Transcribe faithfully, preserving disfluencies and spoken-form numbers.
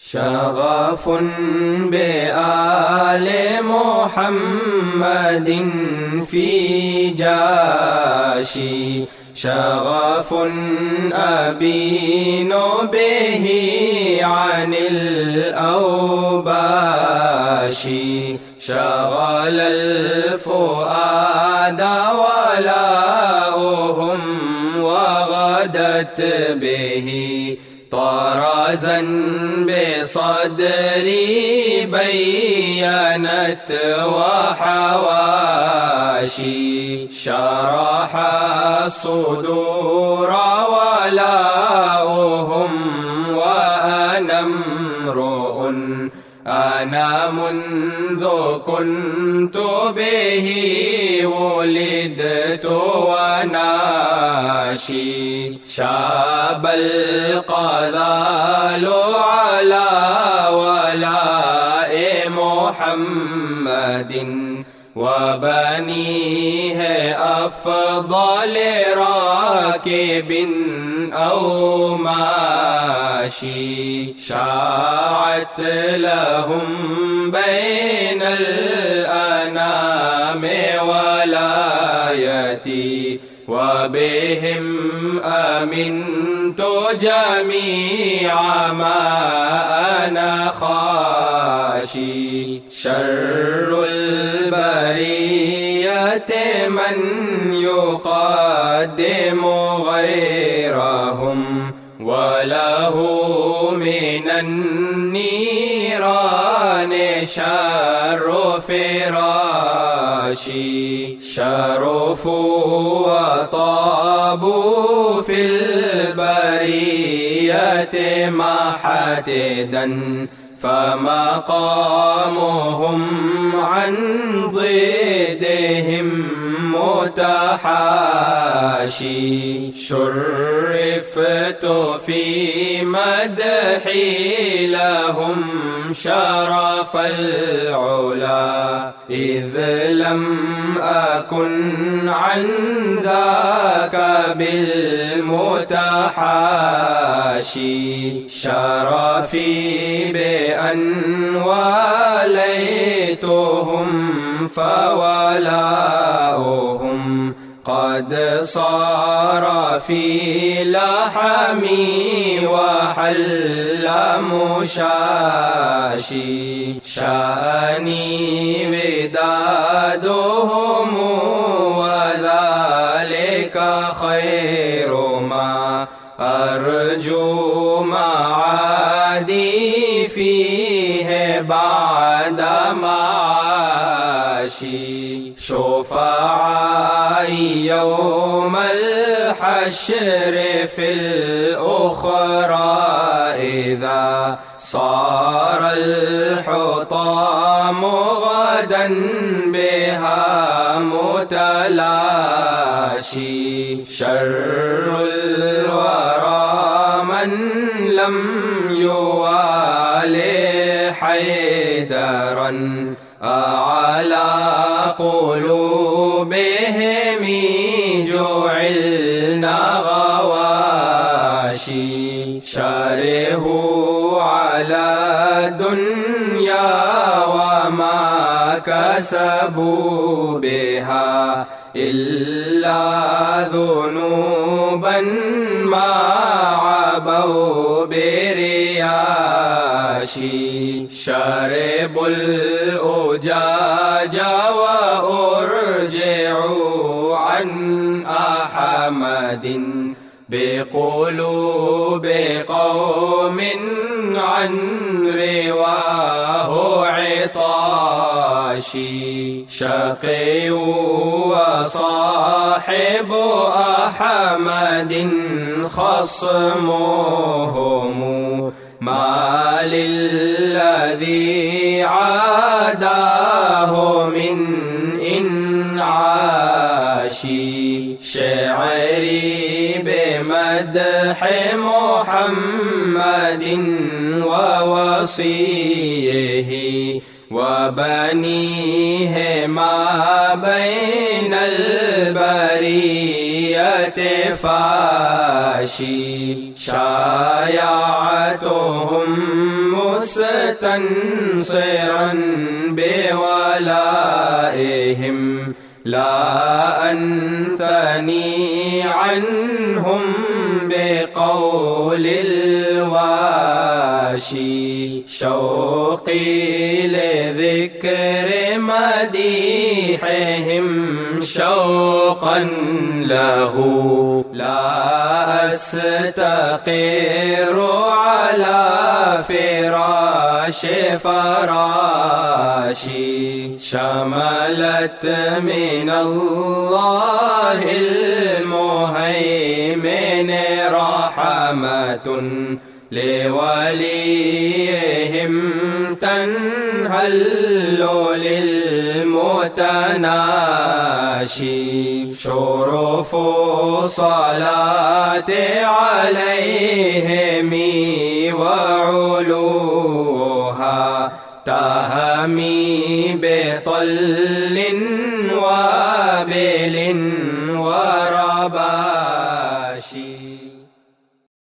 شغف بآل محمد في جاشي، شغف أبين به عن الأوباش، شغل الفؤاد ولاؤهم وغدت به طرزا بصدري بينت وحواشي، شرح الصدور ولاؤهم وأنا امرؤ أنا منذ كنت به ولدت وناشي، شاب القذال على ولاء محمد وبنيه أفضل راكب أو ماشي، شاعت لهم بين الأنام ولايتي وبهم أمنت جميع ما أنا خاشي، شر البرية من يقدم غيرهم وله من النيران شر فراشي، شرفوا وطابوا في البرية محتدا فمقامهم عن ضدهم متحاشي، شرفت في مدحي لهم شرف العلا إذ لم أكن عن ذاك بالمتحاشي، شرفي بأن وليتهم فولاؤهم قد صار في لحمي وحل مشاشي، شأني ودادهم وذلك خير ما أرجو معادي فيه بعد معاشي، شفعائي يوم الحشر في الأخرى إذا صار الحطام غدا بها متلاشي، شر الورى من لم يوالي حيدرا على قلوبهم جعلنا غواشي، شرهوا على الدنيا وما كسبوا بها إلا ذنوبا ما عبوا برياشي، شربوا الأجاج وأرجعوا عن أحمد بقلوب قوم عن رواه عطاشي، شقي وصاحب أحمد خصمهم ما للذي عاداه من إنعاشي، شعري بمدح محمد ووصيه وبنيه ما بين البرية فاشي شايعتهم مستنصرا بولائهم لا أنثني عنهم بقول الواشي شوقي لذكر مديحهم شوقا له لا أستقر على فراش فراشي شملت من الله المهيمن رحمة لوليهم تنهل للمتناشي شرف صلاة عليهم وعلوها تهمي بطل